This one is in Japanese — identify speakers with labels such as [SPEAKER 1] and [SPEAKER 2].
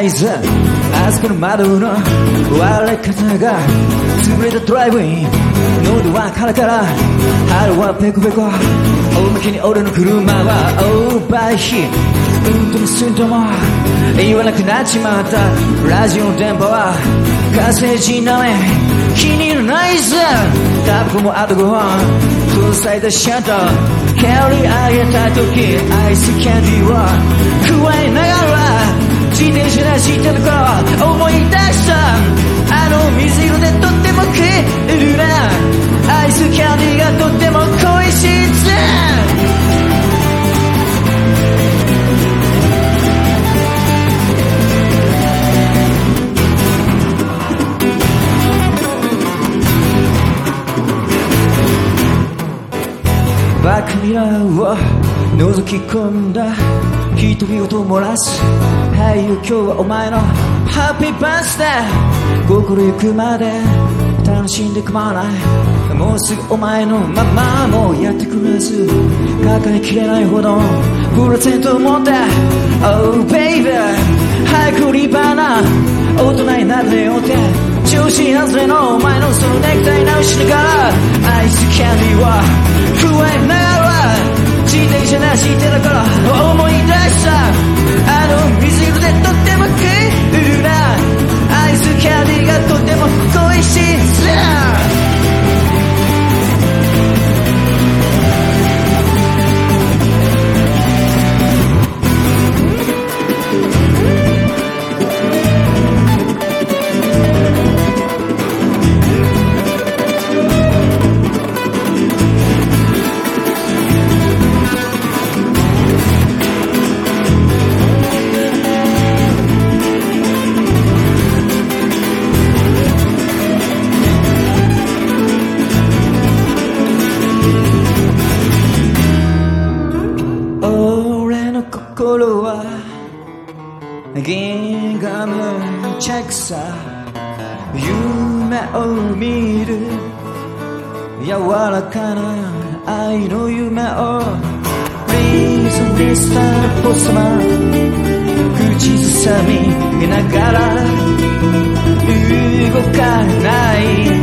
[SPEAKER 1] ないぜ。あそこの窓の割れ方が潰れたドライブイン、喉はカラカラ、腹はペコペコ、大向きに俺の車はオーバーヒート、運転するとも言わなくなっちまった。ラジオの電波は火星人なめ気に入らないぜ。タバコもあと5本搭載でシャッター蹴り上げた時アイスキャンディーを加えながら自転車で走ってる頃思い出した。あの水色でとってもクールなアイスキャンディーがとっても恋しいぜ。バックミラーを覗き込んだ瞳を灯らす。はいよ今日はお前のハッピーバースデー。心ゆくまで楽しんで構わない。もうすぐお前のママもやってくれず抱えきれないほどプレゼントを持って Oh baby 早くリバナ大人になれよって調子外れのお前のそのネクタイ直しながらアイスキャンディーを加えながら自転車で走ってたから思い出した。あの水色でとってもクールなアイスキャンディーがとっても恋しいぜ。心は銀河無着さ夢を見る柔らかな愛の夢を Please Mr. Postman 口ずさみながら動かない